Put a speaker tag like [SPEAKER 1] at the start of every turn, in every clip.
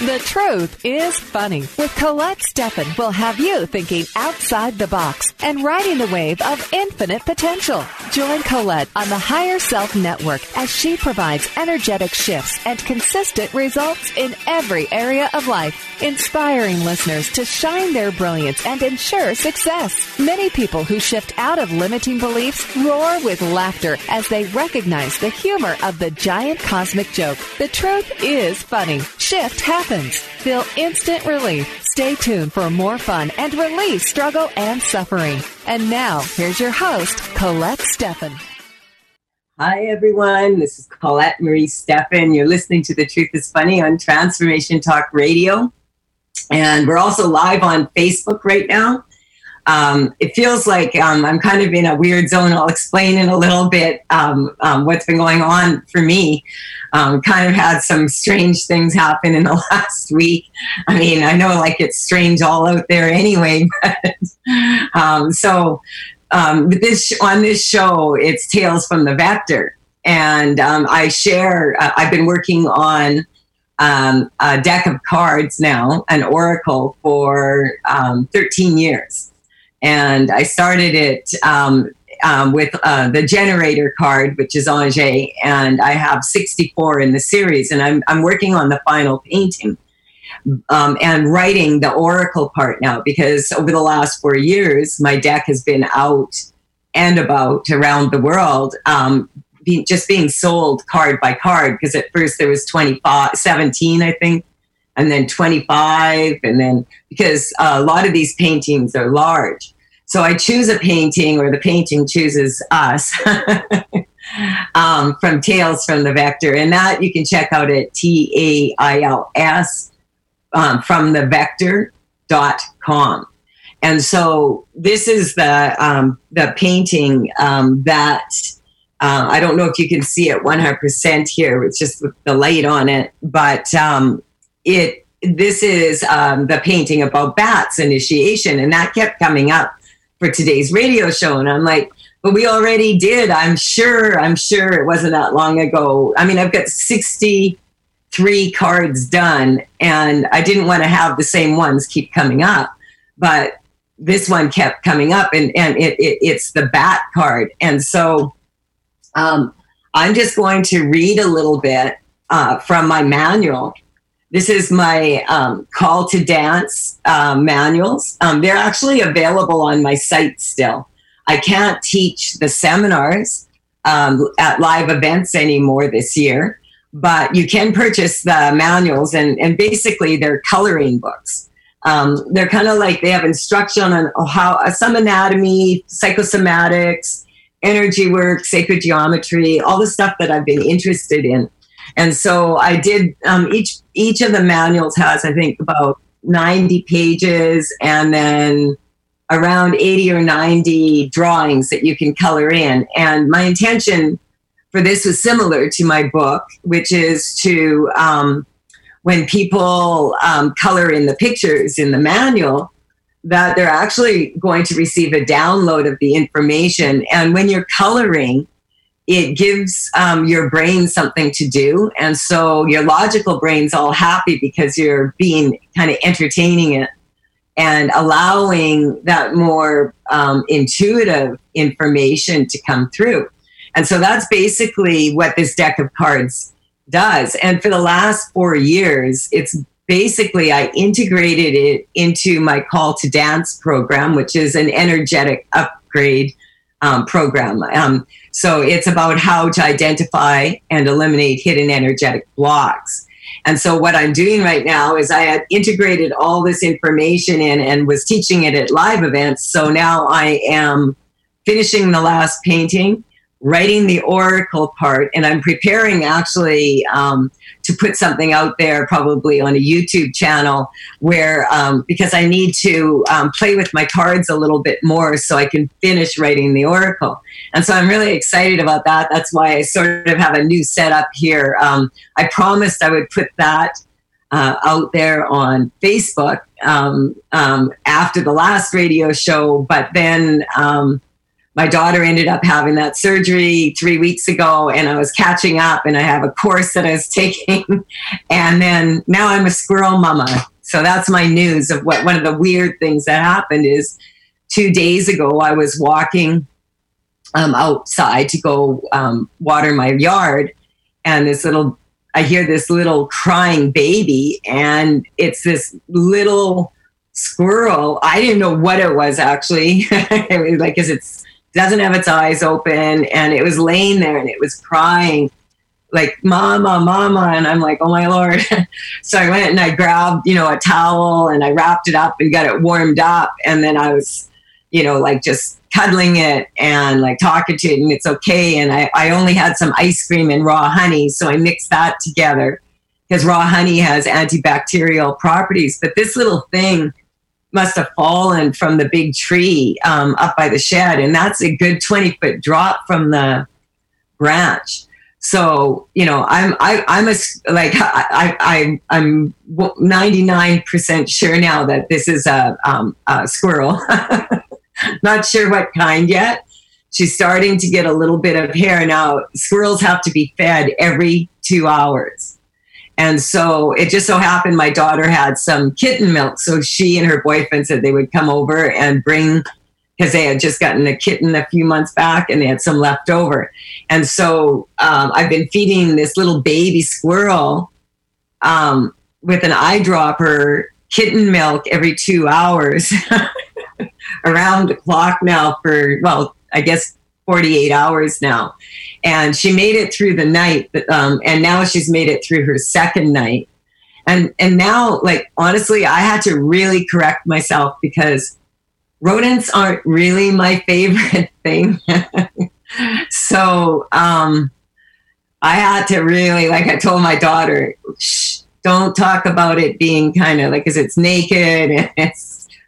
[SPEAKER 1] The Truth is Funny with Colette Steffen will have you thinking outside the box and riding the wave of infinite potential. Join Colette on the Higher Self Network as she provides energetic shifts and consistent results in every area of life, inspiring listeners to shine their brilliance and ensure success. Many people who shift out of limiting beliefs roar with laughter as they recognize the humor of the giant cosmic joke. The truth is funny. Shift happens. Feel instant relief. Stay tuned for more fun and release struggle and suffering. And now, here's your host, Colette Steffen.
[SPEAKER 2] Hi, everyone. This is Colette Marie Steffen. You're listening to The Truth is Funny on Transformation Talk Radio. And we're also live on Facebook right now. It feels like I'm kind of in a weird zone. I'll explain in a little bit what's been going on for me. Kind of had some strange things happen in the last week. I mean, I know like it's strange all out there anyway, but on this show, it's Tales from the Vector. And I share, I've been working on a deck of cards now, an oracle, for 13 years. And I started it with the generator card, which is Angers, and I have 64 in the series. And I'm working on the final painting and writing the oracle part now, because over the last 4 years, my deck has been out and about around the world, just being sold card by card. Because at first there was 17, I think, and then 25, and then because a lot of these paintings are large. So I choose a painting, or the painting chooses us, from Tales from the Vector. And that you can check out at TAILS fromthevector.com. And so this is the painting that I don't know if you can see it 100% here. It's just the light on it. But this is the painting about bats initiation. And that kept coming up for today's radio show. And I'm like, but we already did. I'm sure it wasn't that long ago. I mean, I've got 63 cards done, and I didn't want to have the same ones keep coming up, but this one kept coming up, and it's the bat card. And so I'm just going to read a little bit from my manual. This is my call to dance manuals. They're actually available on my site still. I can't teach the seminars at live events anymore this year, but you can purchase the manuals, and basically they're coloring books. They're kind of like, they have instruction on how some anatomy, psychosomatics, energy work, sacred geometry, all the stuff that I've been interested in. And so I did, each of the manuals has, I think, about 90 pages, and then around 80 or 90 drawings that you can color in. And my intention for this was similar to my book, which is to, when people color in the pictures in the manual, that they're actually going to receive a download of the information. And when you're coloring, it gives your brain something to do. And so your logical brain's all happy because you're being kind of entertaining it and allowing that more intuitive information to come through. And so that's basically what this deck of cards does. And for the last 4 years, it's basically, I integrated it into my Call to Dance program, which is an energetic upgrade program. So it's about how to identify and eliminate hidden energetic blocks. And so what I'm doing right now is I had integrated all this information in and was teaching it at live events. So now I am finishing the last painting, writing the oracle part, and I'm preparing actually to put something out there probably on a YouTube channel where, because I need to play with my cards a little bit more so I can finish writing the oracle. And so I'm really excited about that. That's why I sort of have a new setup here. I promised I would put that out there on Facebook after the last radio show, but then my daughter ended up having that surgery 3 weeks ago, and I was catching up, and I have a course that I was taking. And then now I'm a squirrel mama. So that's my news of what one of the weird things that happened is 2 days ago, I was walking outside to go water my yard. And I hear this little crying baby, and it's this little squirrel. I didn't know what it was actually. It was like, because it doesn't have its eyes open, and it was laying there and it was crying like, mama, mama. And I'm like, oh my Lord. So I went and I grabbed, a towel, and I wrapped it up and got it warmed up. And then I was, like just cuddling it and like talking to it, and it's okay. And I only had some ice cream and raw honey. So I mixed that together because raw honey has antibacterial properties. But this little thing must have fallen from the big tree up by the shed. And that's a good 20-foot drop from the branch. So, I'm 99% sure now that this is a squirrel. Not sure what kind yet. She's starting to get a little bit of hair. Now, squirrels have to be fed every 2 hours. And so it just so happened my daughter had some kitten milk. So she and her boyfriend said they would come over and bring, because they had just gotten a kitten a few months back and they had some left over. And so I've been feeding this little baby squirrel with an eyedropper kitten milk every 2 hours around the clock now for, I guess 48 hours now. And she made it through the night, and now she's made it through her second night. And now, like, honestly, I had to really correct myself because rodents aren't really my favorite thing. So I had to really, like I told my daughter, shh, don't talk about it being kind of like, because it's naked and it's,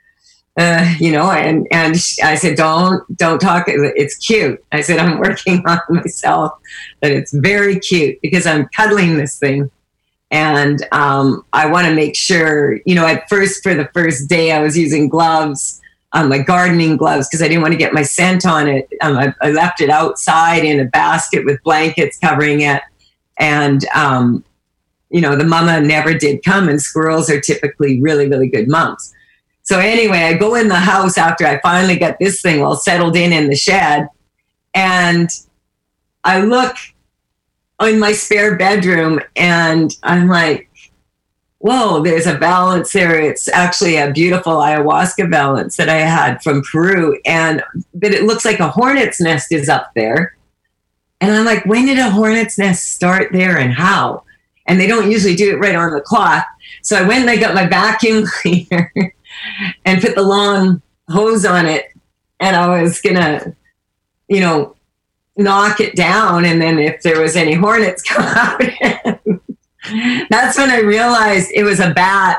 [SPEAKER 2] and I said, don't talk. It's cute. I said, I'm working on myself, but it's very cute because I'm cuddling this thing. And I want to make sure, at first, for the first day, I was using gloves, like gardening gloves, because I didn't want to get my scent on it. I left it outside in a basket with blankets covering it. And, the mama never did come, and squirrels are typically really, really good mums. So anyway, I go in the house after I finally got this thing all settled in the shed, and I look in my spare bedroom, and I'm like, whoa, there's a valance there. It's actually a beautiful ayahuasca valance that I had from Peru, but it looks like a hornet's nest is up there. And I'm like, when did a hornet's nest start there and how? And they don't usually do it right on the cloth. So I went and I got my vacuum cleaner and put the long hose on it. And I was going to, knock it down. And then if there was any hornets come out, that's when I realized it was a bat.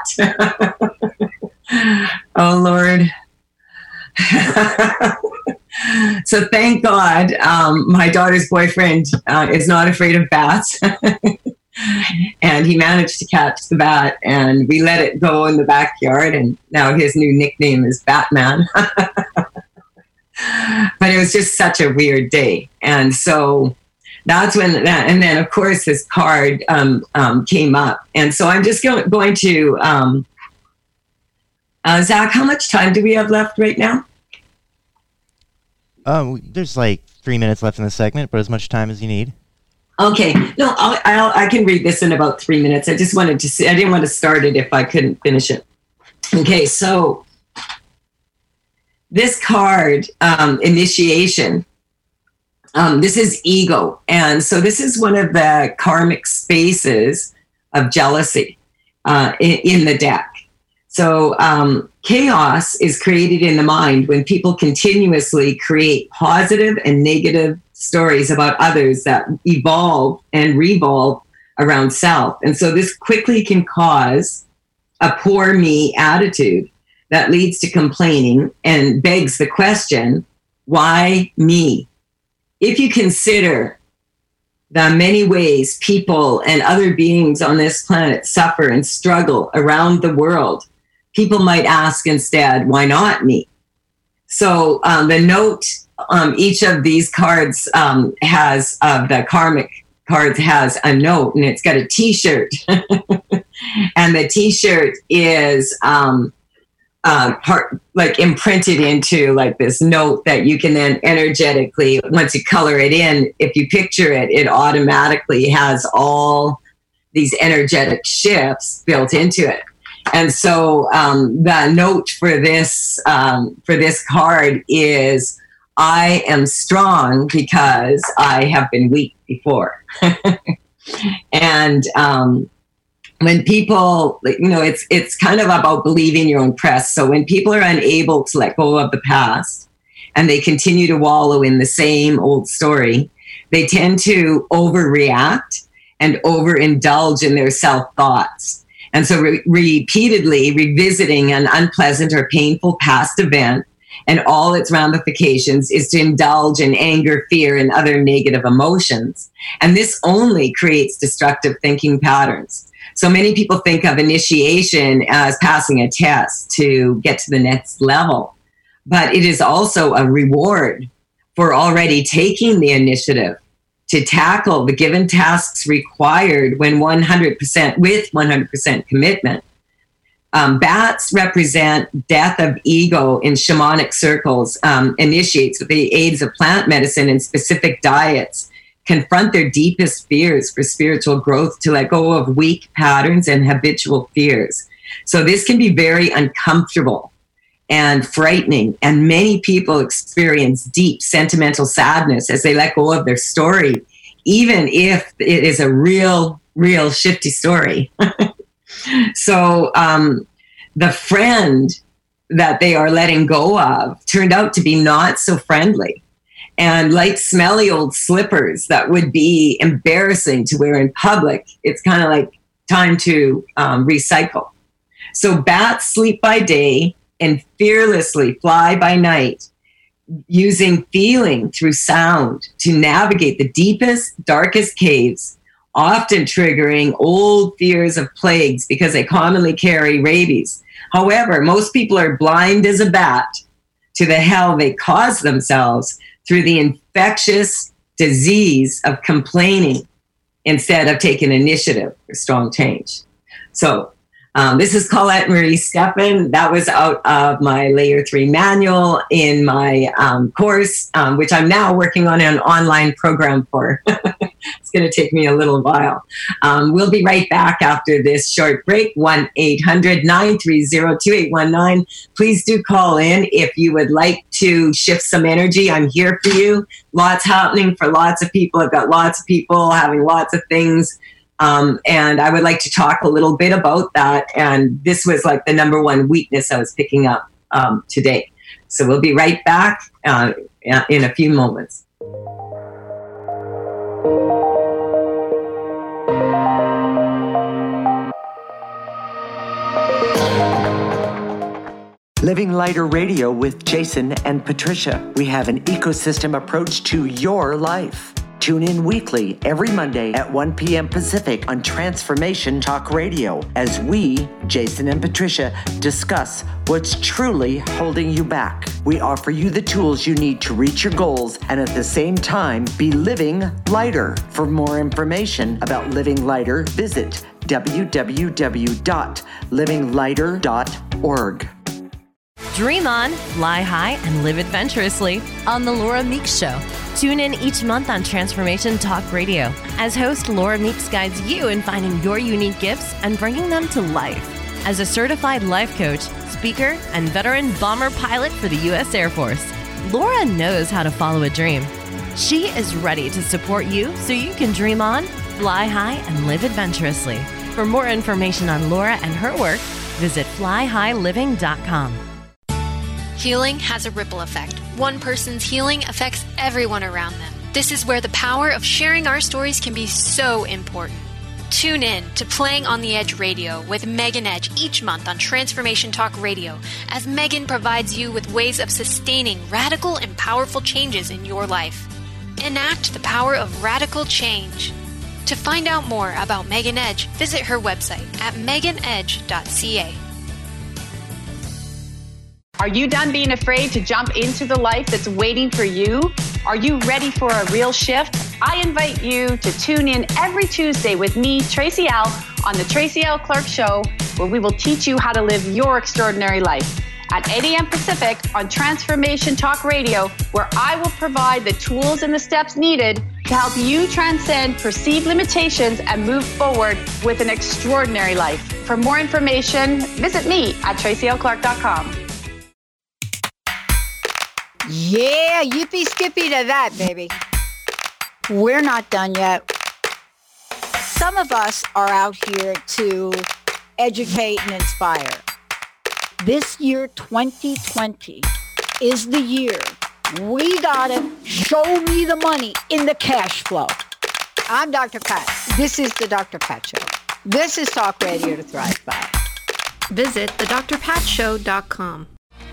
[SPEAKER 2] Oh, Lord. So thank God my daughter's boyfriend is not afraid of bats. And he managed to catch the bat, and we let it go in the backyard, and now his new nickname is Batman. But it was just such a weird day. And so that's when, and then of course this card came up. And so I'm just going to, Zach, how much time do we have left right now?
[SPEAKER 3] There's like 3 minutes left in the segment, but as much time as you need.
[SPEAKER 2] Okay. No, I can read this in about 3 minutes. I just wanted to see, I didn't want to start it if I couldn't finish it. Okay. So this card, initiation, this is ego. And so this is one of the karmic spaces of jealousy in the deck. So chaos is created in the mind when people continuously create positive and negative stories about others that evolve and revolve around self. And so this quickly can cause a poor me attitude that leads to complaining and begs the question, why me? If you consider the many ways people and other beings on this planet suffer and struggle around the world, people might ask instead, why not me? So the note each of these cards has the karmic cards has a note, and it's got a T-shirt, and the T-shirt is like imprinted into like this note that you can then energetically, once you color it in, if you picture it, it automatically has all these energetic shifts built into it. And so the note for this card is, I am strong because I have been weak before. And when people, it's kind of about believing your own press. So when people are unable to let go of the past and they continue to wallow in the same old story, they tend to overreact and overindulge in their self-thoughts. And so repeatedly revisiting an unpleasant or painful past event and all its ramifications is to indulge in anger, fear, and other negative emotions. And this only creates destructive thinking patterns. So many people think of initiation as passing a test to get to the next level, but it is also a reward for already taking the initiative to tackle the given tasks required with 100% commitment. Bats represent death of ego in shamanic circles, initiates with the aids of plant medicine and specific diets, confront their deepest fears for spiritual growth, to let go of weak patterns and habitual fears. So this can be very uncomfortable and frightening, and many people experience deep sentimental sadness as they let go of their story, even if it is a real shifty story. So the friend that they are letting go of turned out to be not so friendly, and like smelly old slippers that would be embarrassing to wear in public, it's kind of like time to recycle. So bats sleep by day and fearlessly fly by night, using feeling through sound to navigate the deepest, darkest caves, often triggering old fears of plagues because they commonly carry rabies. However, most people are blind as a bat to the hell they cause themselves through the infectious disease of complaining instead of taking initiative for strong change. So this is Colette Marie Steffen. That was out of my Layer 3 manual in my course, which I'm now working on an online program for. It's going to take me a little while. We'll be right back after this short break. 1-800-930-2819. Please do call in if you would like to shift some energy. I'm here for you. Lots happening for lots of people. I've got lots of people having lots of things. And I would like to talk a little bit about that. And this was like the number one weakness I was picking up today. So we'll be right back in a few moments.
[SPEAKER 4] Living Lighter Radio with Jason and Patricia. We have an ecosystem approach to your life. Tune in weekly every Monday at 1 p.m. Pacific on Transformation Talk Radio as we, Jason and Patricia, discuss what's truly holding you back. We offer you the tools you need to reach your goals and at the same time be living lighter. For more information about Living Lighter, visit www.livinglighter.org.
[SPEAKER 5] Dream on, fly high, and live adventurously on The Laura Meeks Show. Tune in each month on Transformation Talk Radio as host Laura Meeks guides you in finding your unique gifts and bringing them to life. As a certified life coach, speaker, and veteran bomber pilot for the U.S. Air Force, Laura knows how to follow a dream. She is ready to support you so you can dream on, fly high, and live adventurously. For more information on Laura and her work, visit flyhighliving.com.
[SPEAKER 6] Healing has a ripple effect. One person's healing affects everyone around them. This is where the power of sharing our stories can be so important. Tune in to Playing on the Edge Radio with Megan Edge each month on Transformation Talk Radio, as Megan provides you with ways of sustaining radical and powerful changes in your life. Enact the power of radical change. To find out more about Megan Edge, visit her website at meganedge.ca.
[SPEAKER 7] Are you done being afraid to jump into the life that's waiting for you? Are you ready for a real shift? I invite you to tune in every Tuesday with me, Tracy L., on the Tracy L. Clark Show, where we will teach you how to live your extraordinary life. At 8 a.m. Pacific on Transformation Talk Radio, where I will provide the tools and the steps needed to help you transcend perceived limitations and move forward with an extraordinary life. For more information, visit me at tracylclark.com.
[SPEAKER 8] Yeah, yippee skippy to that, baby. We're not done yet. Some of us are out here to educate and inspire. This year, 2020, is the year we gotta show me the money in the cash flow. I'm Dr. Pat. This is the Dr. Pat Show. This is Talk Radio to Thrive By.
[SPEAKER 9] Visit thedrpatshow.com.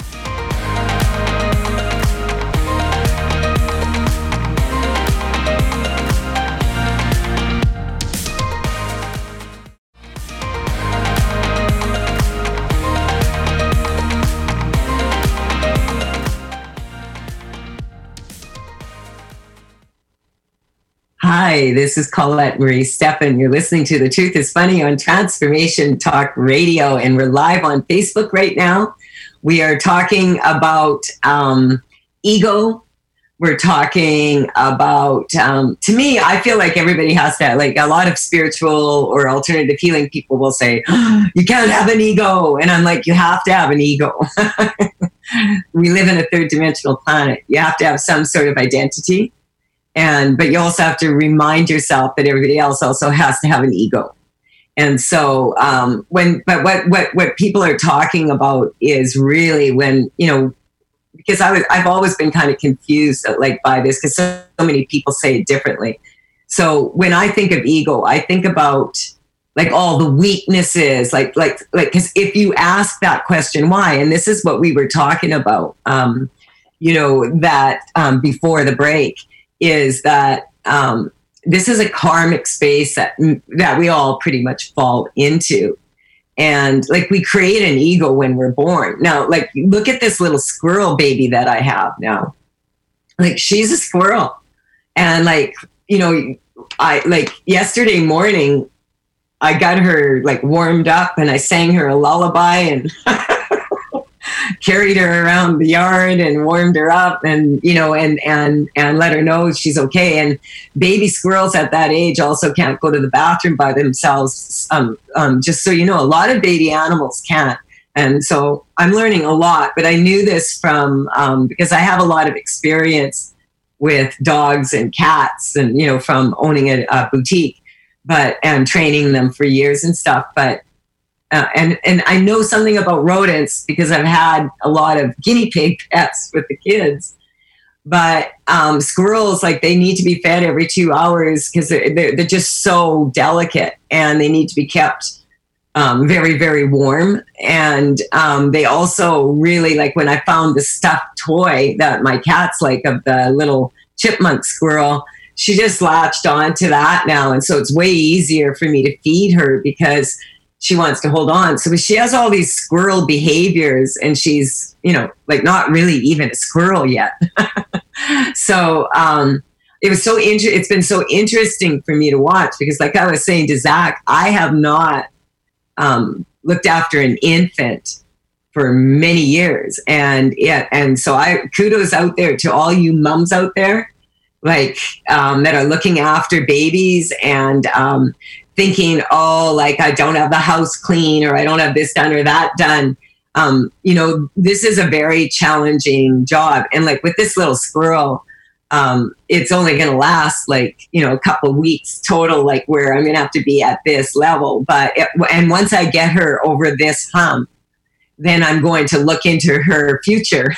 [SPEAKER 2] Hi, this is Colette Marie Steffen. You're listening to The Truth is Funny on Transformation Talk Radio, and we're live on Facebook right now. We are talking about ego. We're talking about, to me, I feel like everybody has to, like a lot of spiritual or alternative healing people will say, oh, you can't have an ego. And I'm like, you have to have an ego. We live in a third dimensional planet. You have to have some sort of identity. But you also have to remind yourself that everybody else also has to have an ego. And so what people are talking about is really when, because I've always been kind of confused like by this because so many people say it differently. So when I think of ego, I think about like all the weaknesses, like, because if you ask that question, why, and this is what we were talking about, before the break, is that this is a karmic space that we all pretty much fall into. And like we create an ego when we're born. Now, like look at this little squirrel baby that I have now. Like she's a squirrel. And like, I like yesterday morning, I got her like warmed up and I sang her a lullaby and carried her around the yard and warmed her up and, and let her know she's okay. And baby squirrels at that age also can't go to the bathroom by themselves. Just so you know, a lot of baby animals can't. And so I'm learning a lot, but I knew this from, because I have a lot of experience with dogs and cats and, from owning a boutique, and training them for years and stuff. But and I know something about rodents because I've had a lot of guinea pig pets with the kids. But squirrels, like they need to be fed every 2 hours because they're just so delicate and they need to be kept very, very warm. And they also really like when I found the stuffed toy that my cat's like of the little chipmunk squirrel, she just latched onto that now. And so it's way easier for me to feed her because she wants to hold on. So she has all these squirrel behaviors and she's, like not really even a squirrel yet. So it was it's been so interesting for me to watch because like I was saying to Zach, I have not looked after an infant for many years. And so kudos out there to all you moms out there, like that are looking after babies and thinking, like I don't have the house clean or I don't have this done or that done. This is a very challenging job. And like with this little squirrel, it's only going to last like, a couple of weeks total, like where I'm going to have to be at this level. And once I get her over this hump, then I'm going to look into her future.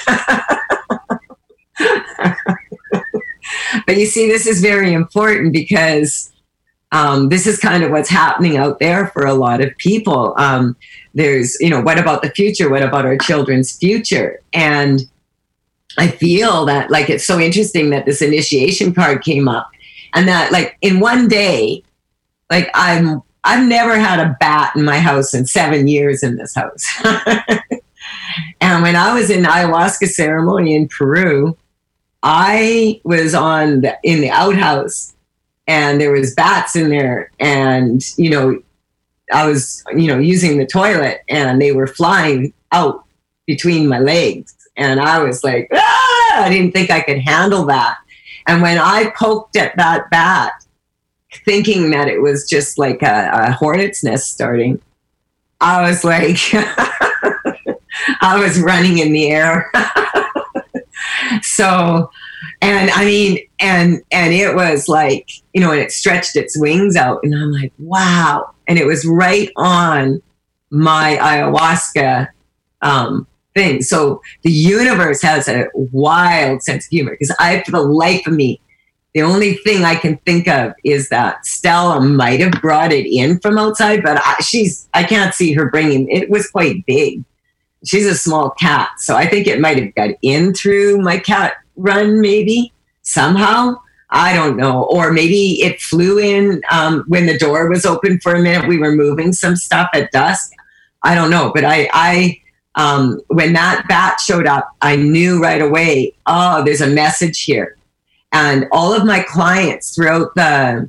[SPEAKER 2] But you see, this is very important because this is kind of what's happening out there for a lot of people. There's, what about the future? What about our children's future? And I feel that like it's so interesting that this initiation card came up and that like in one day, like I've never had a bat in my house in 7 years in this house. And when I was in ayahuasca ceremony in Peru, I was in the outhouse, and there was bats in there, and, I was, using the toilet, and they were flying out between my legs. And I was like, I didn't think I could handle that. And when I poked at that bat, thinking that it was just like a hornet's nest starting, I was like, I was running in the air. So, and I mean, and it was like, and it stretched its wings out, and I'm like, wow. And it was right on my ayahuasca thing. So the universe has a wild sense of humor, because for the life of me, the only thing I can think of is that Stella might have brought it in from outside, but I can't see her bringing it. Was quite big. She's a small cat, so I think it might have got in through my cat run, maybe somehow. I don't know. Or maybe it flew in when the door was open for a minute. We were moving some stuff at dusk. I don't know. But I when that bat showed up, I knew right away, oh, there's a message here. And all of my clients throughout the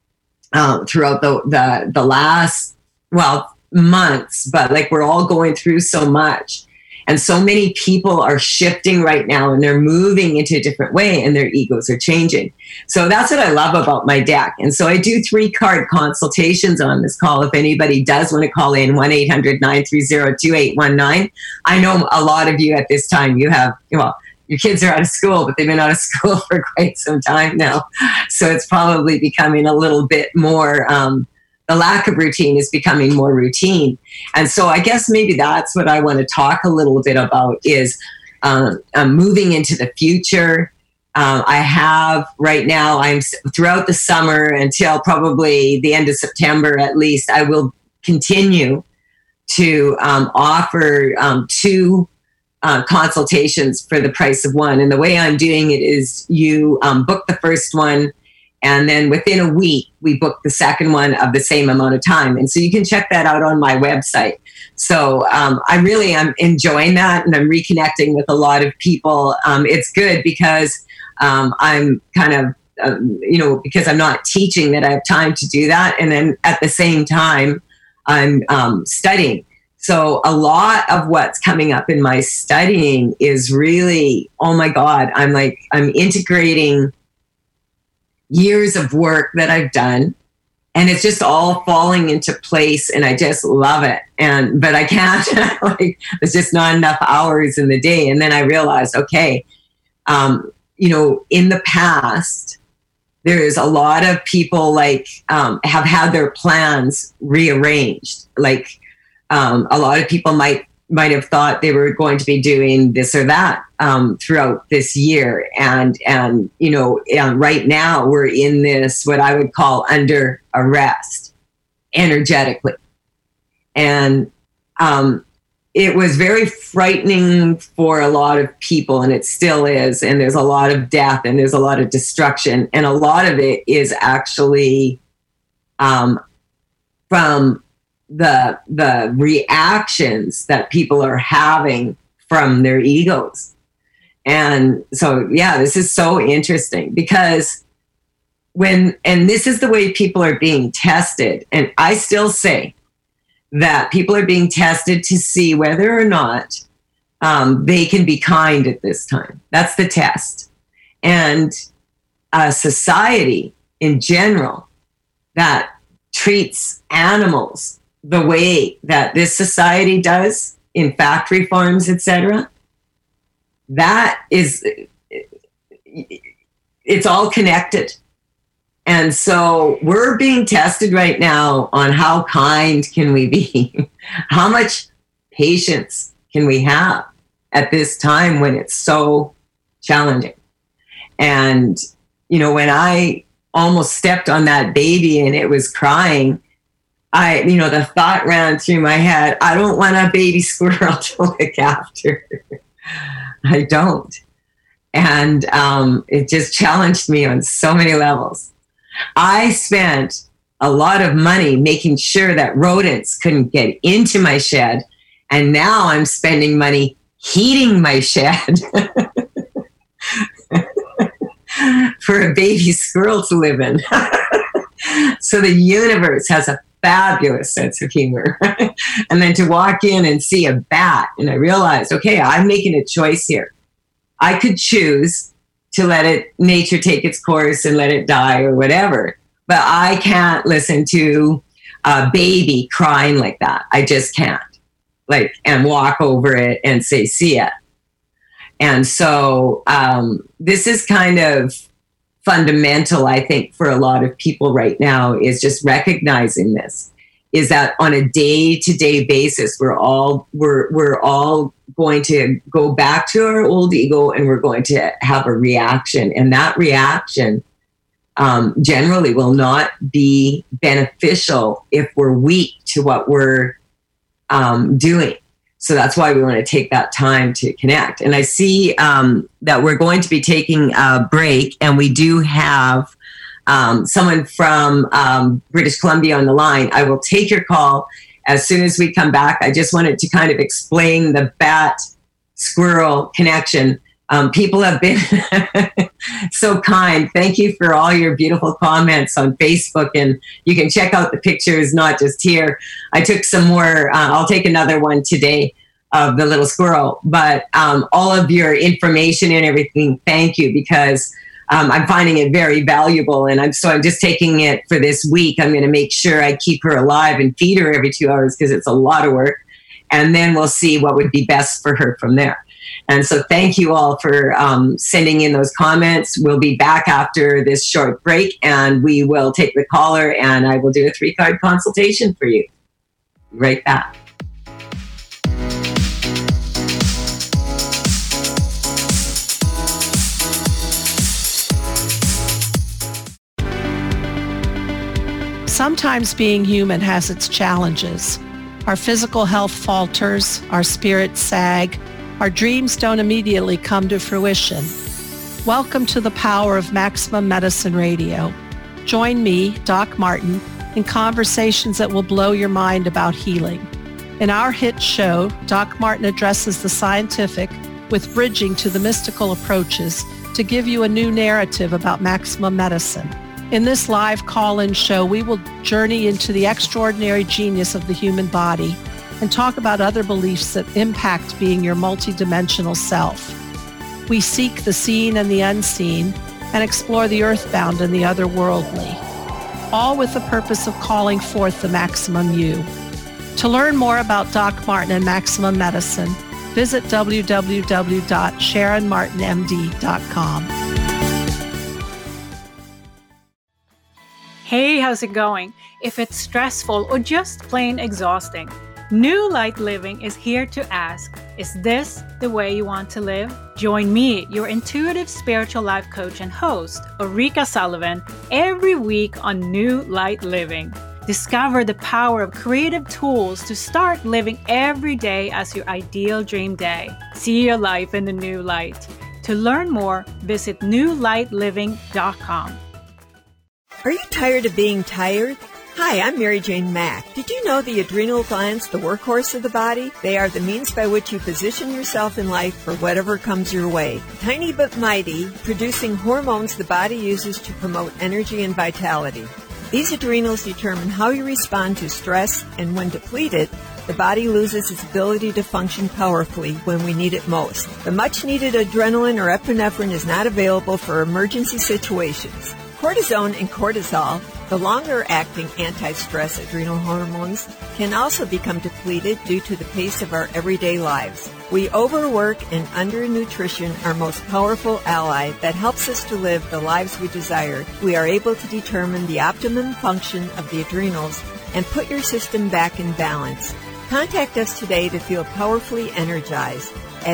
[SPEAKER 2] last, months, but like we're all going through so much. And so many people are shifting right now, and they're moving into a different way, and their egos are changing. So that's what I love about my deck. And so I do 3-card consultations on this call. If anybody does want to call in, 1-800-930-2819. I know a lot of you at this time, you have, your kids are out of school, but they've been out of school for quite some time now. So it's probably becoming a little bit more, the lack of routine is becoming more routine. And so I guess maybe that's what I want to talk a little bit about is moving into the future. I have right now, I'm throughout the summer until probably the end of September, at least, I will continue to offer 2 consultations for the price of 1. And the way I'm doing it is you book the first one, and then within a week, we book the second one of the same amount of time. And so you can check that out on my website. So I really am enjoying that, and I'm reconnecting with a lot of people. It's good because I'm kind of, because I'm not teaching, that I have time to do that. And then at the same time, I'm studying. So a lot of what's coming up in my studying is really, oh my God, I'm integrating years of work that I've done, and it's just all falling into place, and I just love it. But I can't, there's just not enough hours in the day. And then I realized, okay, in the past, there's a lot of people have had their plans rearranged. A lot of people might have thought they were going to be doing this or that throughout this year. And right now we're in this, what I would call under arrest energetically. And it was very frightening for a lot of people, and it still is. And there's a lot of death, and there's a lot of destruction. And a lot of it is actually from the reactions that people are having from their egos. And so, this is so interesting, because and this is the way people are being tested. And I still say that people are being tested to see whether or not they can be kind at this time. That's the test. And a society in general that treats animals the way that this society does in factory farms, etc., that is, it's all connected. And so we're being tested right now on how kind can we be? How much patience can we have at this time when it's so challenging? And, when I almost stepped on that baby and it was crying, the thought ran through my head, I don't want a baby squirrel to look after. I don't. And it just challenged me on so many levels. I spent a lot of money making sure that rodents couldn't get into my shed And now I'm spending money heating my shed for a baby squirrel to live in. So the universe has a fabulous sense of humor. And then to walk in and see a bat, and I realized, okay, I'm making a choice here. I could choose to let nature take its course and let it die or whatever, but I can't listen to a baby crying like that. I just can't, and walk over it and say, see ya. And so this is kind of fundamental, I think, for a lot of people right now, is just recognizing this, is that on a day-to-day basis, we're all going to go back to our old ego, and we're going to have a reaction. And that reaction generally will not be beneficial if we're weak to what we're doing. So that's why we want to take that time to connect. And I see that we're going to be taking a break, and we do have someone from British Columbia on the line. I will take your call as soon as we come back. I just wanted to kind of explain the bat-squirrel connection. People have been so kind. Thank you for all your beautiful comments on Facebook, and you can check out the pictures, not just here. I took some more. I'll take another one today of the little squirrel, but all of your information and everything, thank you, because I'm finding it very valuable, and I'm just taking it for this week. I'm going to make sure I keep her alive and feed her every 2 hours, because it's a lot of work, and then we'll see what would be best for her from there. And so thank you all for sending in those comments. We'll be back after this short break, and we will take the caller, and I will do a 3-card consultation for you. Right back.
[SPEAKER 10] Sometimes being human has its challenges. Our physical health falters, our spirits sag, our dreams don't immediately come to fruition. Welcome to the power of Maximum Medicine Radio. Join me, Doc Martin, in conversations that will blow your mind about healing. In our hit show, Doc Martin addresses the scientific with bridging to the mystical approaches to give you a new narrative about maximum medicine. In this live call-in show, we will journey into the extraordinary genius of the human body and talk about other beliefs that impact being your multidimensional self. We seek the seen and the unseen and explore the earthbound and the otherworldly, all with the purpose of calling forth the maximum you. To learn more about Doc Martin and Maximum Medicine, visit www.sharonmartinmd.com.
[SPEAKER 11] Hey, how's it going? If it's stressful or just plain exhausting, New Light Living is here to ask, is this the way you want to live? Join me, your intuitive spiritual life coach and host, Ulrika Sullivan, every week on New Light Living. Discover the power of creative tools to start living every day as your ideal dream day. See your life in the new light. To learn more, visit newlightliving.com.
[SPEAKER 12] Are you tired of being tired? Hi, I'm Mary Jane Mack. Did you know the adrenal glands, the workhorse of the body? They are the means by which you position yourself in life for whatever comes your way. Tiny but mighty, producing hormones the body uses to promote energy and vitality. These adrenals determine how you respond to stress, and when depleted, the body loses its ability to function powerfully when we need it most. The much-needed adrenaline or epinephrine is not available for emergency situations. Cortisone and cortisol, the longer-acting anti-stress adrenal hormones, can also become depleted due to the pace of our everyday lives. We overwork, and undernutrition, our most powerful ally that helps us to live the lives we desire. We are able to determine the optimum function of the adrenals and put your system back in balance. Contact us today to feel powerfully energized at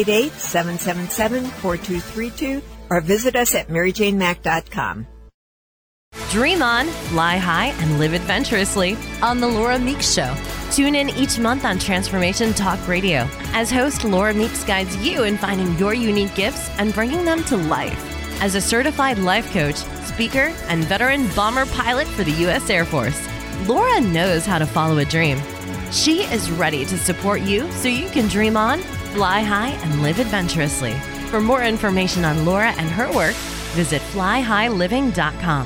[SPEAKER 12] 888-777-4232 or visit us at maryjanemack.com.
[SPEAKER 5] Dream on, fly high, and live adventurously on The Laura Meeks Show. Tune in each month on Transformation Talk Radio as host Laura Meeks guides you in finding your unique gifts and bringing them to life. As a certified life coach, speaker, and veteran bomber pilot for the U.S. Air Force, Laura knows how to follow a dream. She is ready to support you so you can dream on, fly high, and live adventurously. For more information on Laura and her work, visit flyhighliving.com.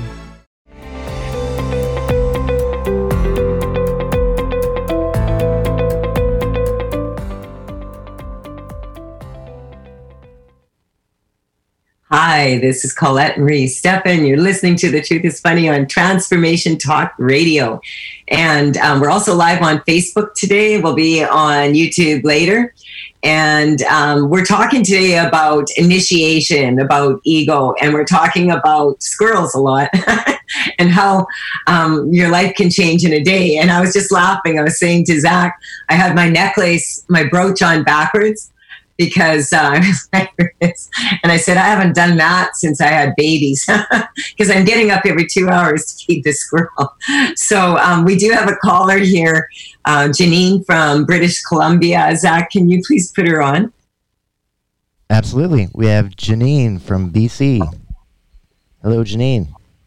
[SPEAKER 2] Hi, this is Colette Marie Steffen. You're listening to The Truth is Funny on Transformation Talk Radio. And we're also live on Facebook today. We'll be on YouTube later. And we're talking today about initiation, about ego, and we're talking about squirrels a lot and how your life can change in a day. And I was just laughing. I was saying to Zach, I had my necklace, my brooch on backwards, because I was nervous. And I said, I haven't done that since I had babies because I'm getting up every 2 hours to feed the squirrel. So we do have a caller here, Janine from British Columbia. Zach, can you please put her on?
[SPEAKER 3] Absolutely. We have Janine from BC. Hello, Janine.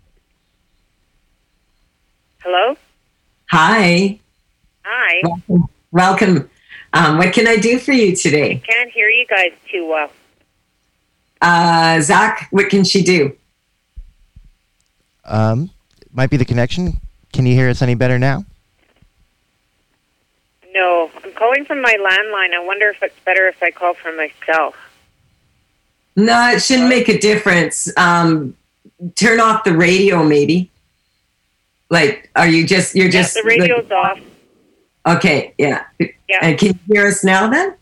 [SPEAKER 13] Hello?
[SPEAKER 2] Hi.
[SPEAKER 13] Hi.
[SPEAKER 2] Welcome. What can I do for you today?
[SPEAKER 13] Can't hear you guys too well.
[SPEAKER 2] Zach, what can she do?
[SPEAKER 3] Might be the connection. Can you hear us any better now?
[SPEAKER 13] No, I'm calling from my landline. I wonder if it's better if I call from my cell.
[SPEAKER 2] No, it shouldn't make a difference. Turn off the radio, maybe. Like, you're just...
[SPEAKER 13] the radio's off.
[SPEAKER 2] Okay, yeah.
[SPEAKER 13] Yeah.
[SPEAKER 2] And can you hear us now then?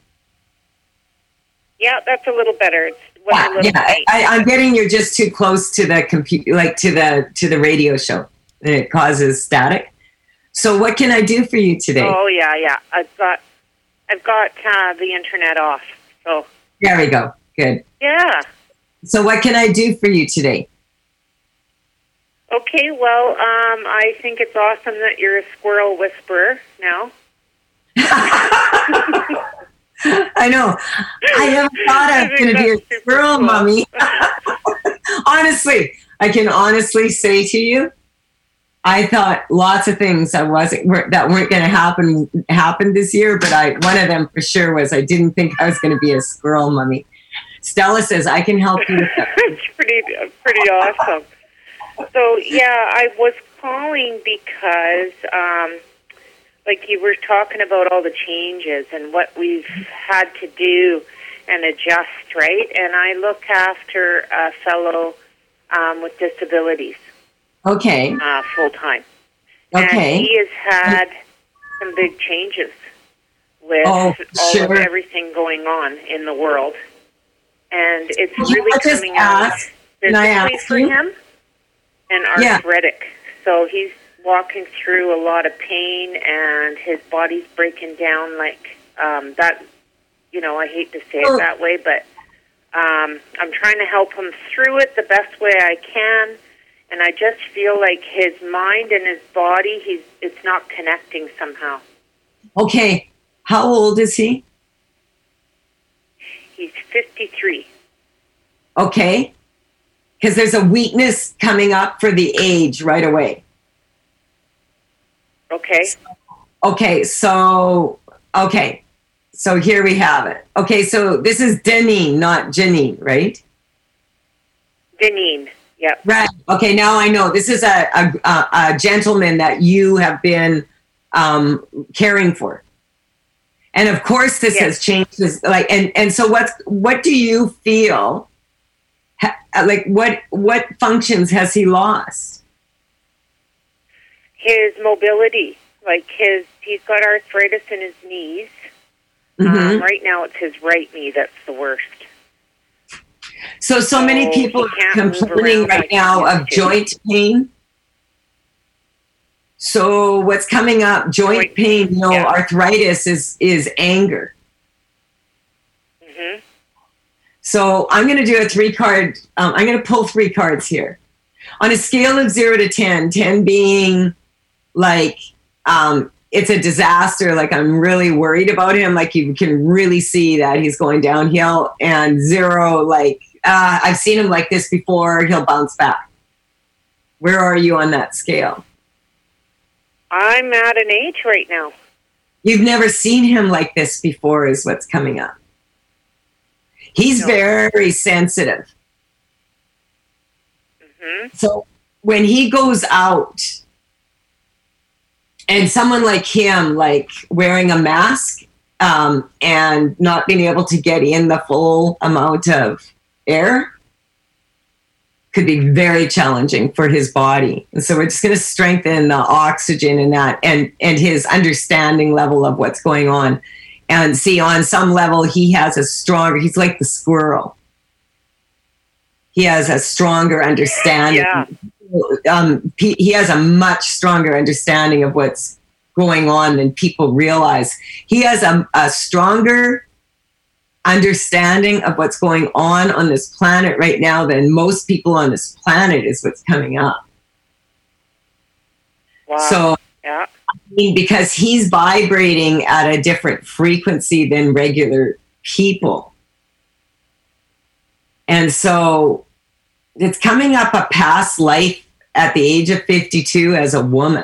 [SPEAKER 13] Yeah, that's a little better.
[SPEAKER 2] I'm getting you're just too close to the computer, like to the radio show, and it causes static. So what can I do for you today?
[SPEAKER 13] Oh yeah. I've got the internet off. So
[SPEAKER 2] there we go. Good.
[SPEAKER 13] Yeah.
[SPEAKER 2] So what can I do for you today?
[SPEAKER 13] Okay, well, I think it's awesome that you're a squirrel whisperer now.
[SPEAKER 2] I know. I never thought I was going to be a squirrel mummy. Honestly, I can honestly say to you, I thought lots of things that weren't going to happen this year, but one of them for sure was I didn't think I was going to be a squirrel mummy. Stella says I can help you with that.
[SPEAKER 13] It's pretty awesome. So, yeah, I was calling because, like you were talking about all the changes and what we've had to do and adjust, right? And I look after a fellow with disabilities.
[SPEAKER 2] Okay.
[SPEAKER 13] Full-time.
[SPEAKER 2] Okay.
[SPEAKER 13] And he has had some big changes with all of everything going on in the world. And it's really coming out physically for him. And arthritic. So he's walking through a lot of pain and his body's breaking down like that. You know, I hate to say it that way, but I'm trying to help him through it the best way I can. And I just feel like his mind and his body, it's not connecting somehow.
[SPEAKER 2] Okay. How old is he?
[SPEAKER 13] He's 53.
[SPEAKER 2] Okay. Because there's a weakness coming up for the age right away.
[SPEAKER 13] Okay.
[SPEAKER 2] So here we have it. Okay, so this is Deneen, not Janine, right?
[SPEAKER 13] Deneen, yep.
[SPEAKER 2] Right. Okay, now I know. This is a gentleman that you have been caring for. And of course this has changed this, and so what do you feel? Like what functions has he lost?
[SPEAKER 13] His mobility, he's got arthritis in his knees.
[SPEAKER 2] Mm-hmm.
[SPEAKER 13] Right now it's his right knee that's the worst.
[SPEAKER 2] So many people are complaining right now of joint pain. So what's coming up? Joint pain, arthritis is anger.
[SPEAKER 13] Mm-hmm.
[SPEAKER 2] So I'm going to do a 3-card. I'm going to pull 3 cards here. On a scale of 0 to 10, 10 being like it's a disaster, like I'm really worried about him, like you can really see that he's going downhill, and 0, like I've seen him like this before, he'll bounce back. Where are you on that scale?
[SPEAKER 13] I'm at an 8 right now.
[SPEAKER 2] You've never seen him like this before is what's coming up. He's very sensitive. Mm-hmm. So when he goes out and someone like him, like wearing a mask and not being able to get in the full amount of air, could be very challenging for his body. And so we're just going to strengthen the oxygen in that and his understanding level of what's going on. And see, on some level, he has he's like the squirrel. He has a stronger understanding. Yeah. He has a much stronger understanding of what's going on than people realize. He has a stronger understanding of what's going on this planet right now than most people on this planet is what's coming up.
[SPEAKER 13] Wow.
[SPEAKER 2] So,
[SPEAKER 13] yeah.
[SPEAKER 2] I mean, because he's vibrating at a different frequency than regular people. And so it's coming up a past life at the age of 52 as a woman.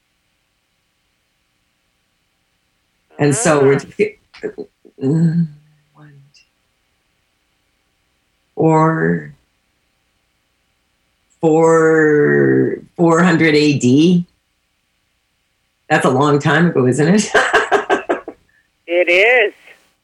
[SPEAKER 2] And so we're or 400 AD. That's a long time ago, isn't it?
[SPEAKER 13] It is.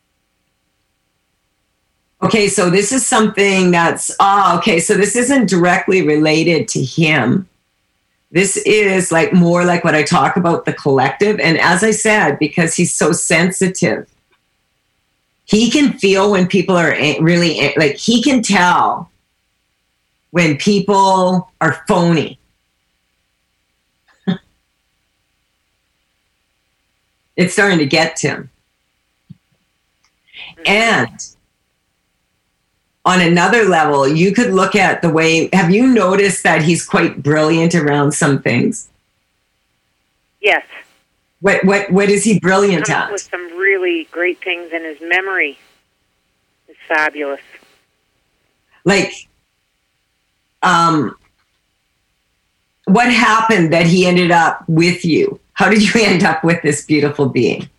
[SPEAKER 2] Okay, so this is something that's, okay, so this isn't directly related to him. This is like more like what I talk about, the collective. And as I said, because he's so sensitive, he can feel when people are really, like he can tell when people are phony. It's starting to get to him. And on another level, you could look at the way, have you noticed that he's quite brilliant around some things?
[SPEAKER 13] Yes.
[SPEAKER 2] What is he brilliant at?
[SPEAKER 13] With some really great things, in his memory is fabulous.
[SPEAKER 2] Like, what happened that he ended up with you? How did you end up with this beautiful being?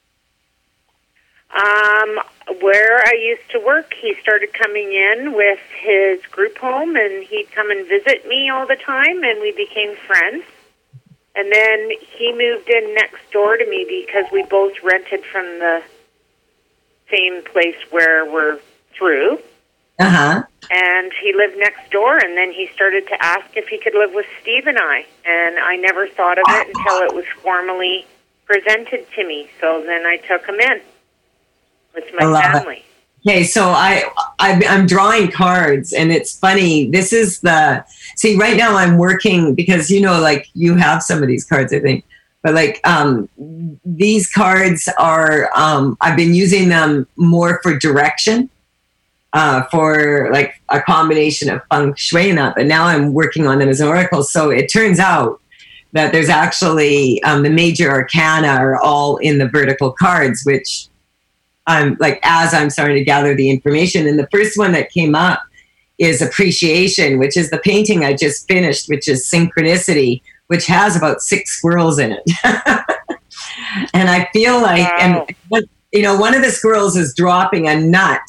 [SPEAKER 13] Where I used to work, he started coming in with his group home, and he'd come and visit me all the time, and we became friends. And then he moved in next door to me because we both rented from the same place where we're through.
[SPEAKER 2] Uh-huh.
[SPEAKER 13] And he lived next door, and then he started to ask if he could live with Steve and I. And I never thought of it until it was formally presented to me. So then I took him in with my family.
[SPEAKER 2] Okay, so I'm drawing cards, and it's funny. This is see, right now I'm working because, like you have some of these cards, I think. But like these cards are, I've been using them more for direction. For like a combination of feng shui and that, but now I'm working on them as oracles. So it turns out that there's actually the major arcana are all in the vertical cards, which I'm like, as I'm starting to gather the information. And the first one that came up is appreciation, which is the painting I just finished, which is synchronicity, which has about 6 squirrels in it. And I feel like, wow. And one of the squirrels is dropping a nut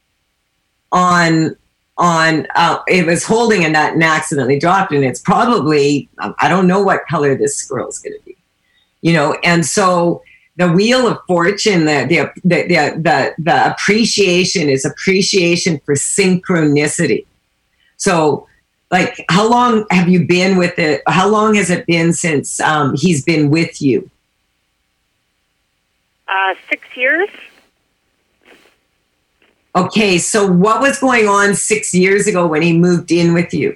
[SPEAKER 2] on it was holding a nut and accidentally dropped it, and it's probably, I don't know what color this squirrel is going to be, and so the wheel of fortune, the appreciation is appreciation for synchronicity. So like, how long have you been with it? How long has it been since he's been with you?
[SPEAKER 13] 6 years.
[SPEAKER 2] Okay, so what was going on 6 years ago when he moved in with you?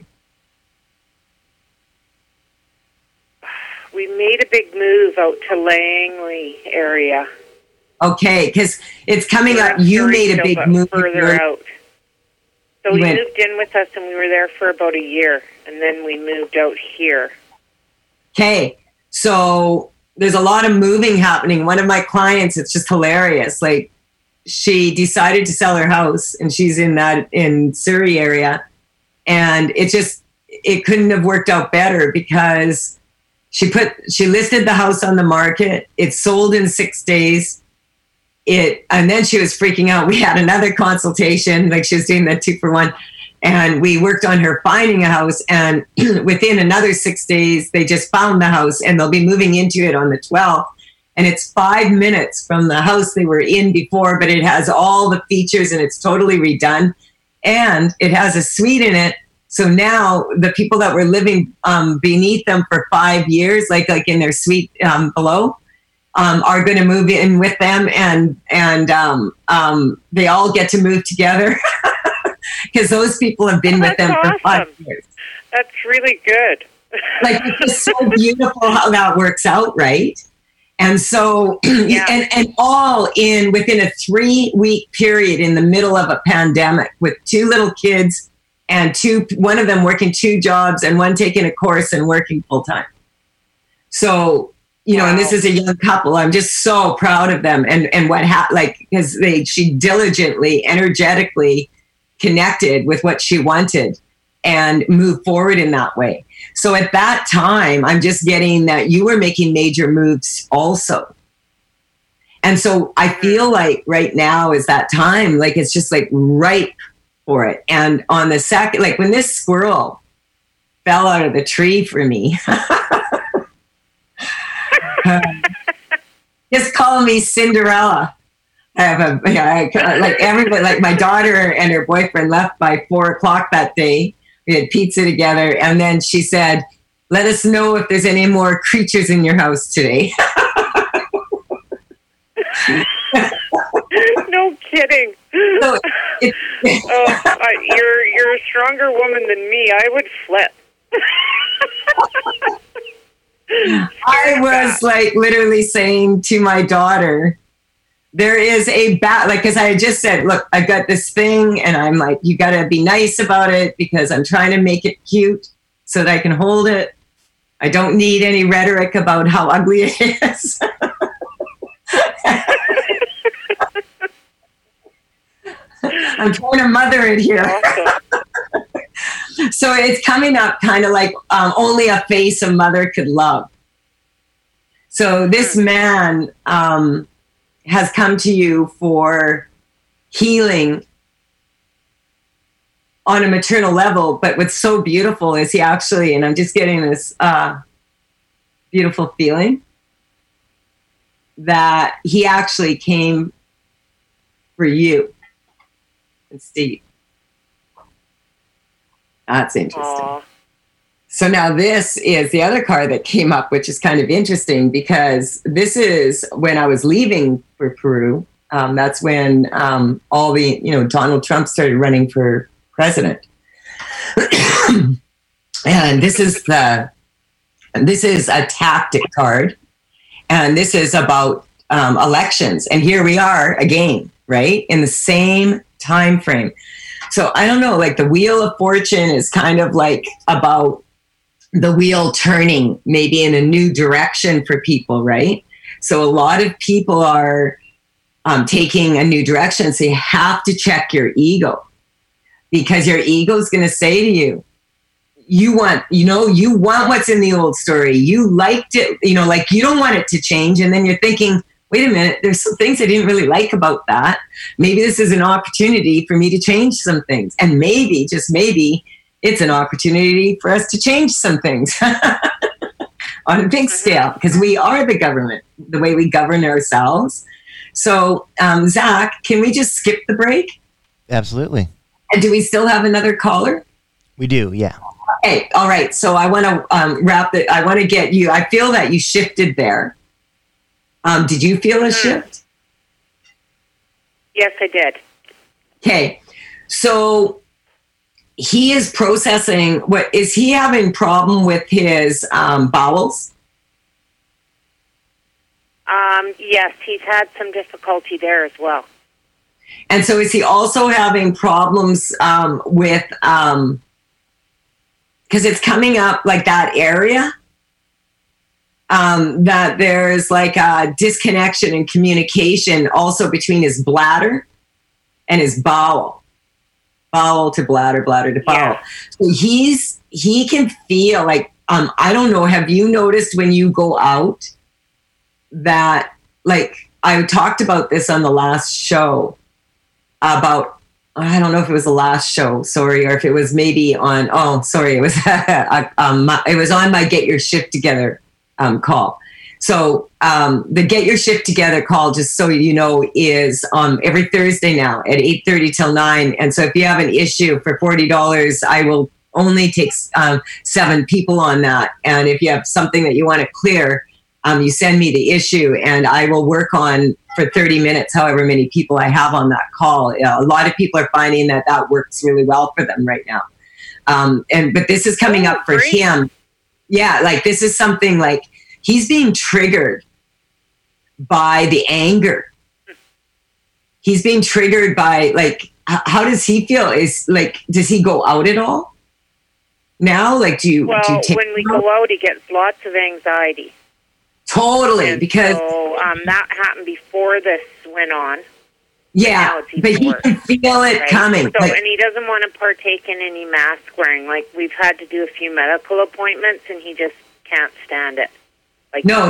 [SPEAKER 13] We made a big move out to Langley area.
[SPEAKER 2] Okay, because it's coming up. You made a big move
[SPEAKER 13] further out. So he moved in with us, and we were there for about a year, and then we moved out here. Okay, so there's a lot of moving happening. One of my clients, it's just hilarious. Like, she decided to sell her house, and she's in Surrey area, and it couldn't have worked out better because
[SPEAKER 2] She listed the house on the market. It sold in 6 days. And then she was freaking out. We had another consultation, like she was doing the 2-for-1. And we worked on her finding a house. And within another 6 days, they just found the house, and they'll be moving into it on the 12th. And it's 5 minutes from the house they were in before, but it has all the features and it's totally redone. And it has a suite in it. So now the people that were living beneath them for 5 years, like in their suite below, are going to move in with them, and they all get to move together because those people have been with them for 5 years.
[SPEAKER 13] That's really good.
[SPEAKER 2] Like, it's so beautiful how that works out, right? And so, and all within a 3-week period in the middle of a pandemic with 2 little kids and one of them working 2 jobs and one taking a course and working full time. So, and this is a young couple. I'm just so proud of them and what because she diligently, energetically connected with what she wanted and moved forward in that way. So at that time, I'm just getting that you were making major moves also. And so I feel like right now is that time, like it's just like ripe for it. And on the second, like when this squirrel fell out of the tree for me, just call me Cinderella. I have everybody, like my daughter and her boyfriend left by 4:00 that day. We had pizza together, and then she said, "Let us know if there's any more creatures in your house today."
[SPEAKER 13] No kidding.
[SPEAKER 2] So
[SPEAKER 13] you're a stronger woman than me. I would flip.
[SPEAKER 2] I was like literally saying to my daughter, there is a because I just said, look, I've got this thing, and I'm like, you got to be nice about it because I'm trying to make it cute so that I can hold it. I don't need any rhetoric about how ugly it is. I'm trying to mother it here. So it's coming up kind of like only a face a mother could love. So this man has come to you for healing on a maternal level, but what's so beautiful is he actually, and I'm just getting this beautiful feeling that he actually came for you and Steve. That's interesting. Aww. So now this is the other card that came up, which is kind of interesting because this is when I was leaving for Peru. That's when all the, Donald Trump started running for president. And this is a tactic card. And this is about elections. And here we are again, right? In the same time frame. So I don't know, like the Wheel of Fortune is kind of like about the wheel turning maybe in a new direction for people, right? So a lot of people are taking a new direction. So you have to check your ego because your ego is going to say to you, you want what's in the old story. You liked it, like you don't want it to change. And then you're thinking, wait a minute, there's some things I didn't really like about that. Maybe this is an opportunity for me to change some things. And maybe, just maybe, it's an opportunity for us to change some things on a big scale because we are the government, the way we govern ourselves. So, Zach, can we just skip the break?
[SPEAKER 3] Absolutely.
[SPEAKER 2] And do we still have another caller?
[SPEAKER 3] We do, yeah.
[SPEAKER 2] Hey, all right. So I want to wrap it. I want to get you. I feel that you shifted there. Did you feel a shift?
[SPEAKER 13] Yes, I did.
[SPEAKER 2] Okay. So he is processing. Is he having problem with his bowels?
[SPEAKER 13] Yes, he's had some difficulty there as well.
[SPEAKER 2] And so is he also having problems with, because it's coming up like that area? That there's like a disconnection in communication also between his bladder and his bowel to bladder to bowel. Yeah. So he can feel like I don't know, have you noticed when you go out that, like, I talked about this on the last show about, I don't know if it was the last show, sorry, or if it was maybe on, it was it was on my Get Your Shift Together call. So the Get Your Shift Together call, just so you know, is every Thursday now at 8:30 till 9. And so if you have an issue for $40, I will only take 7 people on that. And if you have something that you want to clear, you send me the issue and I will work on for 30 minutes, however many people I have on that call. A lot of people are finding that works really well for them right now. But this is coming up for him. Yeah, like this is something like he's being triggered by the anger. He's being triggered by, like, how does he feel? Is like, does he go out at all now? Like, do you take
[SPEAKER 13] when we go out, he gets lots of anxiety.
[SPEAKER 2] Totally, and because
[SPEAKER 13] that happened before this went on.
[SPEAKER 2] Yeah, but he can feel it coming.
[SPEAKER 13] So, and he doesn't want to partake in any mask wearing. Like, we've had to do a few medical appointments, and he just can't stand it. Like,
[SPEAKER 2] no,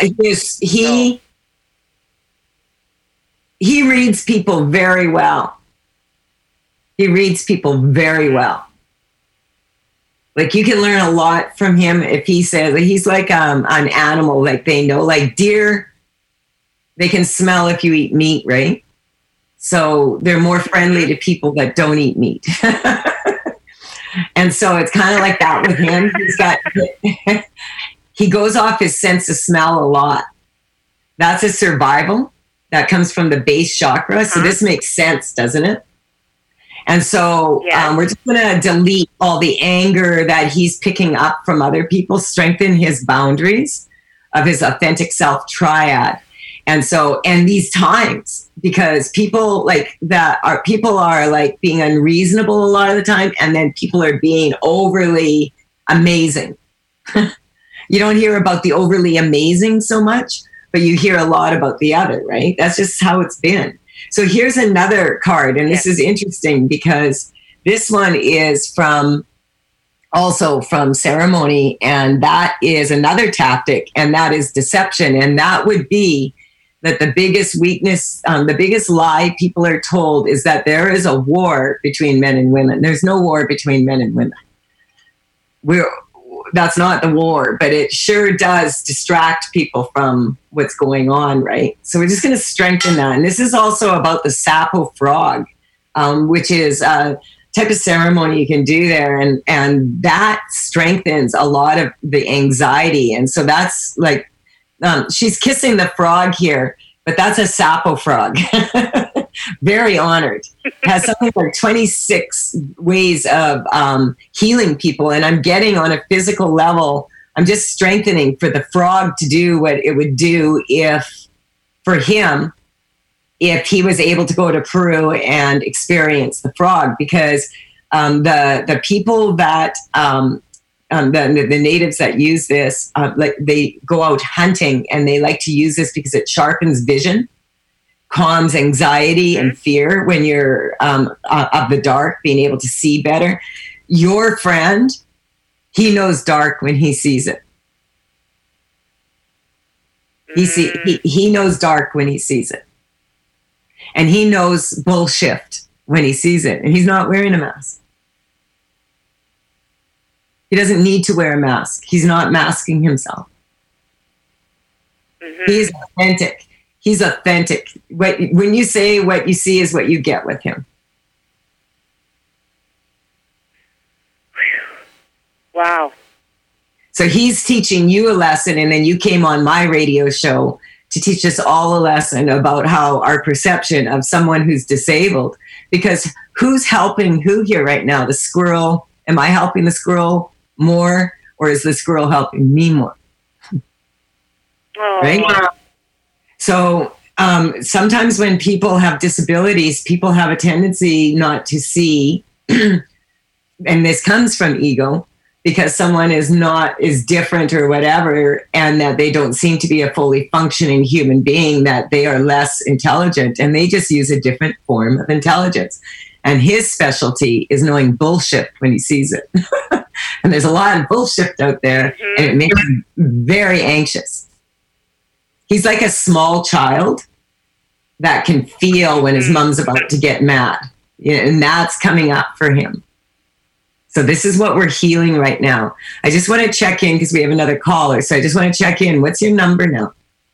[SPEAKER 2] he reads people very well. He reads people very well. Like, you can learn a lot from him if he says, he's like an animal. Like, they know, like deer, they can smell if you eat meat, right? So they're more friendly to people that don't eat meat. And so it's kind of like that with him. He goes off his sense of smell a lot. That's a survival. That comes from the base chakra. So this makes sense, doesn't it? And so we're just going to delete all the anger that he's picking up from other people, strengthen his boundaries of his authentic self triad. And so, and these times, because people are like being unreasonable a lot of the time, and then people are being overly amazing. You don't hear about the overly amazing so much, but you hear a lot about the other, right? That's just how it's been. So here's another card, and this is interesting because this one is also from ceremony, and that is another tactic, and that is deception. And that would be that the biggest weakness, the biggest lie people are told is that there is a war between men and women. There's no war between men and women. That's not the war, but it sure does distract people from what's going on, right? So we're just going to strengthen that. And this is also about the Sapo frog, which is a type of ceremony you can do there. And that strengthens a lot of the anxiety. And so that's like, she's kissing the frog here, but that's a Sapo frog. Very honored. Has something like 26 ways of healing people. And I'm getting on a physical level, I'm just strengthening for the frog to do what it would do if he was able to go to Peru and experience the frog. Because the people that, the natives that use this, like they go out hunting and they like to use this because it sharpens vision, calms anxiety and fear when you're of the dark, being able to see better. Your friend, he knows dark when he sees it. He knows dark when he sees it. And he knows bullshit when he sees it. And he's not wearing a mask. He doesn't need to wear a mask. He's not masking himself. He's authentic. He's authentic. When you say what you see is what you get with him.
[SPEAKER 13] Wow.
[SPEAKER 2] So he's teaching you a lesson, and then you came on my radio show to teach us all a lesson about how our perception of someone who's disabled, because who's helping who here right now? The squirrel. Am I helping the squirrel more, or is the squirrel helping me more? Right? So sometimes when people have disabilities, people have a tendency not to see, and this comes from ego, because someone is different or whatever, and that they don't seem to be a fully functioning human being, that they are less intelligent, and they just use a different form of intelligence. And his specialty is knowing bullshit when he sees it. And there's a lot of bullshit out there, and it makes him very anxious. He's like a small child that can feel when his mom's about to get mad. And that's coming up for him. So this is what we're healing right now. I just want to check in because we have another caller. So I just want to check in. What's your number now?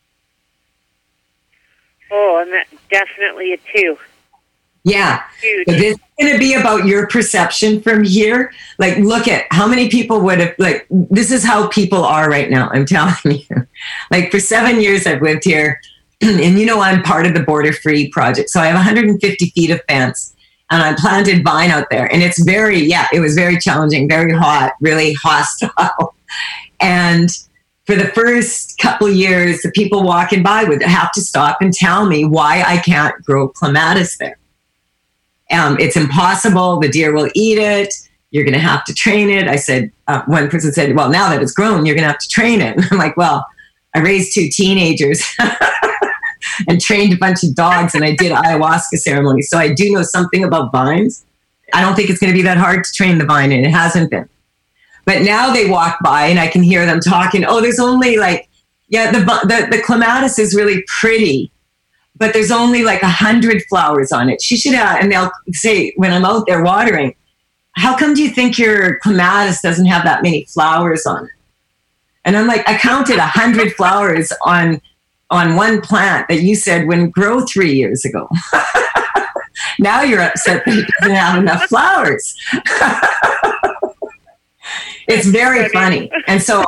[SPEAKER 13] Oh, and definitely a 2.
[SPEAKER 2] Yeah.
[SPEAKER 13] Huge.
[SPEAKER 2] So this is going to be about your perception from here. Like, look at how many people would have, like, this is how people are right now. I'm telling you. Like, for 7 years I've lived here, and I'm part of the Border Free Project. So I have 150 feet of fence, and I planted vine out there. And it's it was very challenging, very hot, really hostile. And for the first couple years, the people walking by would have to stop and tell me why I can't grow clematis there. It's impossible. The deer will eat it. You're going to have to train it. I said, one person said, well, now that it's grown, you're going to have to train it. And I'm like, well, I raised 2 teenagers and trained a bunch of dogs, and I did ayahuasca ceremonies. So I do know something about vines. I don't think it's going to be that hard to train the vine, and it hasn't been. But now they walk by and I can hear them talking. Oh, there's only the clematis is really pretty, but there's only 100 flowers on it. She should have, and they'll say when I'm out there watering, how come do you think your clematis doesn't have that many flowers on it? And I'm like, I counted 100 flowers on one plant that you said wouldn't grow 3 years ago. Now you're upset that it doesn't have enough flowers. It's very funny. And so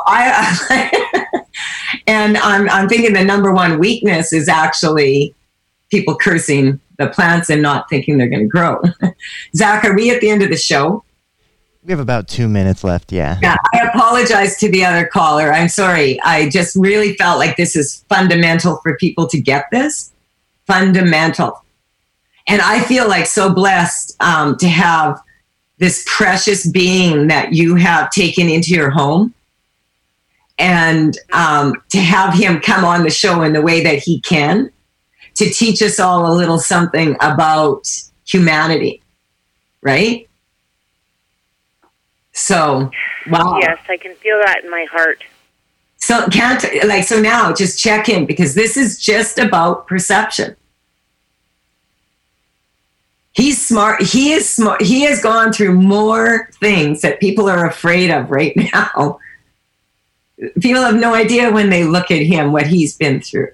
[SPEAKER 2] I'm thinking the number one weakness is actually people cursing the plants and not thinking they're going to grow. Zach, are we at the end of the show?
[SPEAKER 3] We have about 2 minutes left, yeah.
[SPEAKER 2] Yeah, I apologize to the other caller. I'm sorry. I just really felt like this is fundamental for people to get this. Fundamental. And I feel like so blessed to have this precious being that you have taken into your home, and to have him come on the show in the way that he can, to teach us all a little something about humanity, right? So, wow.
[SPEAKER 13] Yes, I can feel that in my heart.
[SPEAKER 2] So now just check in, because this is just about perception. He's smart. He is smart. He has gone through more things that people are afraid of right now. People have no idea when they look at him what he's been through.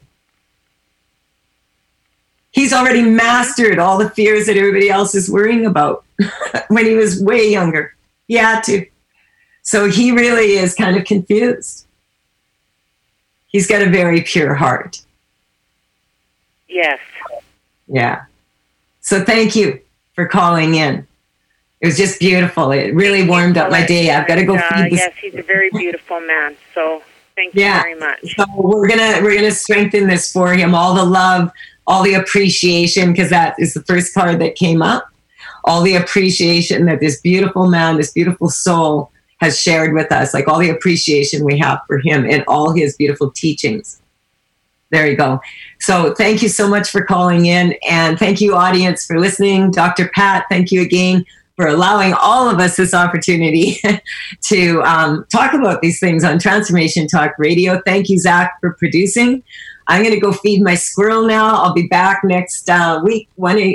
[SPEAKER 2] He's already mastered all the fears that everybody else is worrying about when he was way younger. He had to. So he really is kind of confused. He's got a very pure heart.
[SPEAKER 13] Yes.
[SPEAKER 2] Yeah. So thank you for calling in. It was just beautiful. It really warmed up my day. I've got to go feed this.
[SPEAKER 13] Yes, he's a very beautiful man. So thank you very much.
[SPEAKER 2] So we're gonna strengthen this for him. All the love, all the appreciation, because that is the first card that came up. All the appreciation that this beautiful man, this beautiful soul has shared with us. Like all the appreciation we have for him and all his beautiful teachings. There you go. So thank you so much for calling in, and thank you, audience, for listening. Dr. Pat, thank you again for allowing all of us this opportunity to talk about these things on Transformation Talk Radio. Thank you, Zach, for producing. I'm going to go feed my squirrel now. I'll be back next week.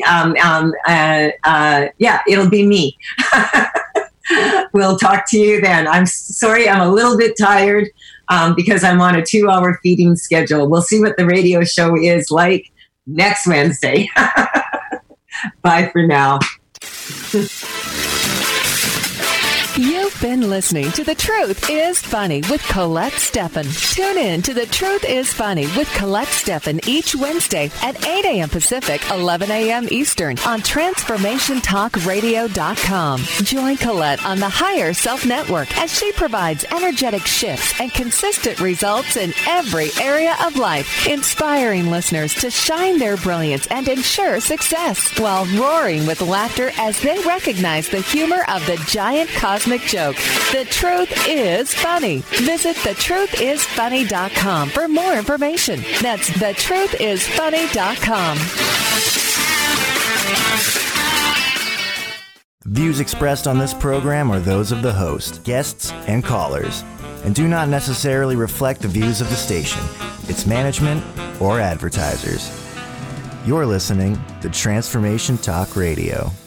[SPEAKER 2] It'll be me. We'll talk to you then. I'm sorry, I'm a little bit tired because I'm on a 2-hour feeding schedule. We'll see what the radio show is like next Wednesday. Bye for now.
[SPEAKER 1] You've been listening to The Truth is Funny with Colette Steffen. Tune in to The Truth is Funny with Colette Steffen each Wednesday at 8 a.m. Pacific, 11 a.m. Eastern on TransformationTalkRadio.com. Join Colette on the Higher Self Network as she provides energetic shifts and consistent results in every area of life, inspiring listeners to shine their brilliance and ensure success while roaring with laughter as they recognize the humor of the giant cosmic joke. The Truth is Funny. Visit thetruthisfunny.com for more information. That's thetruthisfunny.com.
[SPEAKER 14] The views expressed on this program are those of the host, guests, and callers, and do not necessarily reflect the views of the station, its management, or advertisers. You're listening to Transformation Talk Radio.